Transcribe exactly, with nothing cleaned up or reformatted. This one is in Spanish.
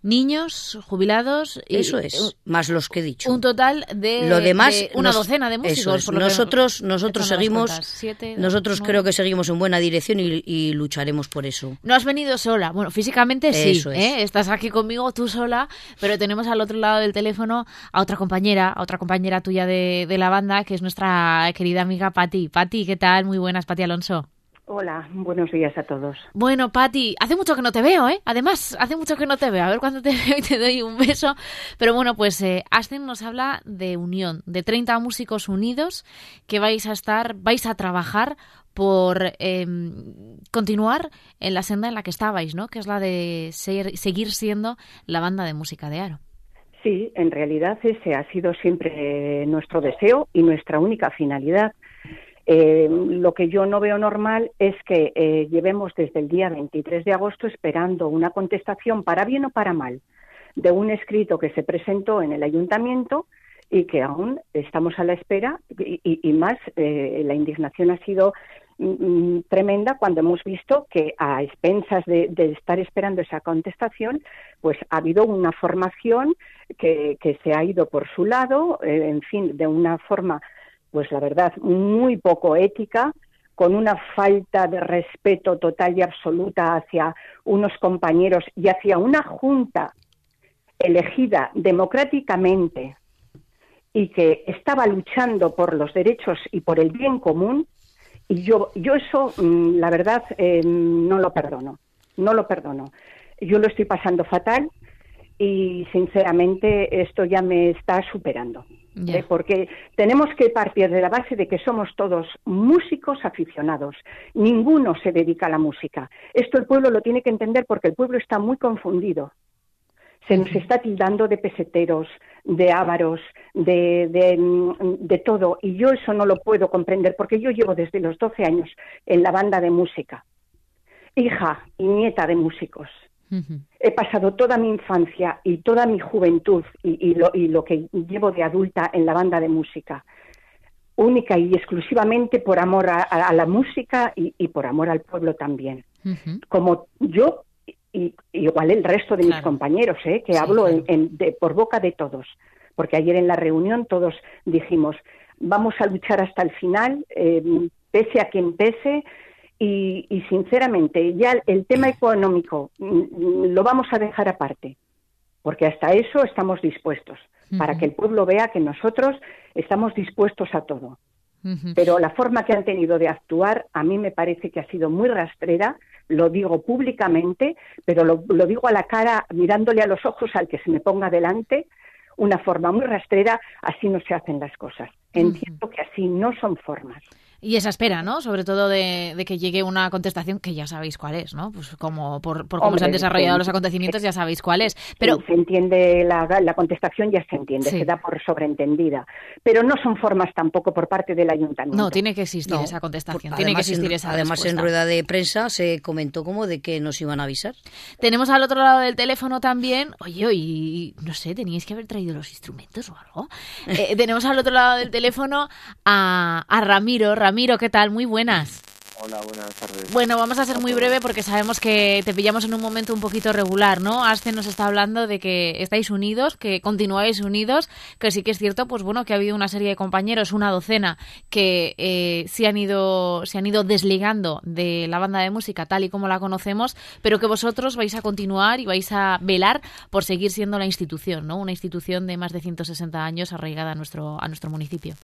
niños, jubilados... Y, eso es, más los que he dicho. Un total de, Lo demás, de una nos, docena de músicos. Eso es. Por lo nosotros que nosotros seguimos, Siete, nosotros no. creo que seguimos en buena dirección y, y lucharemos por eso. No has venido sola. Bueno, físicamente sí, eso es. ¿eh? Estás aquí conmigo tú sola, pero tenemos al otro lado del teléfono a otra compañera, a otra compañera tuya de, de la banda, que es nuestra querida amiga Pati. Pati, ¿qué tal? Muy buenas, Pati Alonso. Hola, buenos días a todos. Bueno, Pati, hace mucho que no te veo, ¿eh? Además, hace mucho que no te veo. A ver cuándo te veo y te doy un beso. Pero bueno, pues eh, Ascen nos habla de unión, de treinta músicos unidos que vais a estar, vais a trabajar por eh, continuar en la senda en la que estabais, ¿no? Que es la de ser, seguir siendo la banda de música de Haro. Sí, en realidad ese ha sido siempre nuestro deseo y nuestra única finalidad. Eh, lo que yo no veo normal es que eh, llevemos desde el día veintitrés de agosto esperando una contestación, para bien o para mal, de un escrito que se presentó en el ayuntamiento y que aún estamos a la espera y, y, y más, eh, la indignación ha sido mm, tremenda cuando hemos visto que a expensas de, de estar esperando esa contestación, pues ha habido una formación que, que se ha ido por su lado, eh, en fin, de una forma... pues la verdad, muy poco ética, con una falta de respeto total y absoluta hacia unos compañeros y hacia una junta elegida democráticamente y que estaba luchando por los derechos y por el bien común, y yo, yo eso, la verdad, eh, no lo perdono, no lo perdono. Yo lo estoy pasando fatal y, sinceramente, esto ya me está superando. Yeah. Eh, porque tenemos que partir de la base de que somos todos músicos aficionados. Ninguno se dedica a la música. Esto el pueblo lo tiene que entender porque el pueblo está muy confundido. Se nos está tildando de peseteros, de ávaros, de, de, de todo. Y yo eso no lo puedo comprender porque yo llevo desde los doce años en la banda de música. Hija y nieta de músicos. Uh-huh. He pasado toda mi infancia y toda mi juventud y, y, lo, y lo que llevo de adulta en la banda de música, única y exclusivamente por amor a, a la música y, y por amor al pueblo también. Uh-huh. Como yo, y, igual el resto de claro. mis compañeros, ¿eh? que sí, hablo claro. en, en, de, por boca de todos, porque ayer en la reunión todos dijimos, vamos a luchar hasta el final, eh, pese a quien pese. Y, y sinceramente ya el tema económico lo vamos a dejar aparte, porque hasta eso estamos dispuestos, uh-huh. para que el pueblo vea que nosotros estamos dispuestos a todo. Uh-huh. Pero la forma que han tenido de actuar a mí me parece que ha sido muy rastrera, lo digo públicamente, pero lo, lo digo a la cara, mirándole a los ojos al que se me ponga delante, una forma muy rastrera, así no se hacen las cosas. Entiendo uh-huh. que así no son formas. Y esa espera, ¿no? Sobre todo de, de que llegue una contestación que ya sabéis cuál es, ¿no? Pues como por, por cómo Hombre, se han desarrollado se, los acontecimientos ya sabéis cuál es. Pero se entiende la, la contestación, ya se entiende, sí. se da por sobreentendida. Pero no son formas tampoco por parte del ayuntamiento. No, tiene que existir no, esa contestación, además, tiene que existir en, esa Además respuesta. En rueda de prensa se comentó como de que nos iban a avisar. Tenemos al otro lado del teléfono también, oye, y no sé, teníais que haber traído los instrumentos o algo. eh, tenemos al otro lado del teléfono a, a Ramiro. Ramiro, ¿qué tal? Muy buenas. Hola, buenas tardes. Bueno, vamos a ser muy breve porque sabemos que te pillamos en un momento un poquito regular, ¿no? Ascen nos está hablando de que estáis unidos, que continuáis unidos, que sí que es cierto, pues bueno, que ha habido una serie de compañeros, una docena, que eh, sí han ido, se han ido desligando de la banda de música tal y como la conocemos, pero que vosotros vais a continuar y vais a velar por seguir siendo la institución, ¿no? Una institución de más de ciento sesenta años arraigada a nuestro, a nuestro municipio.